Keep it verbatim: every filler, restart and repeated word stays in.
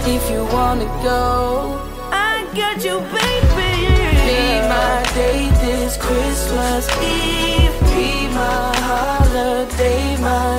If you wanna go, I got you, baby. Be my date this Christmas Eve. Be my holiday, my